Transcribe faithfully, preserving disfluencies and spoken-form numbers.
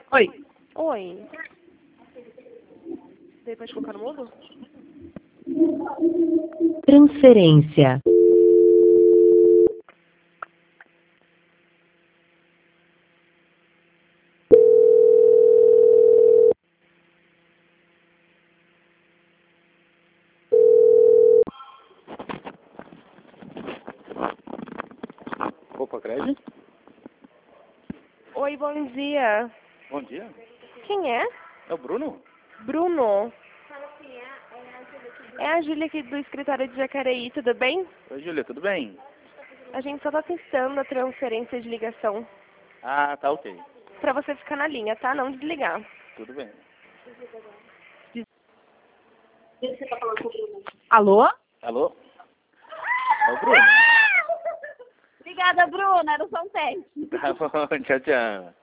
Oi. Oi. Você pode colocar no mudo? Transferência. Opa, Crédito? Oi, bom dia. Bom dia. Quem é? É o Bruno? Bruno. É a Júlia aqui do escritório de Jacareí, tudo bem? Oi, Júlia, tudo bem? A gente só tá testando a transferência de ligação. Ah, tá ok. Pra você ficar na linha, tá? Não desligar. Tudo bem. Alô? Alô? É o Bruno? Obrigada, Bruna. Era só um teste. Tá bom, tchau, tchau.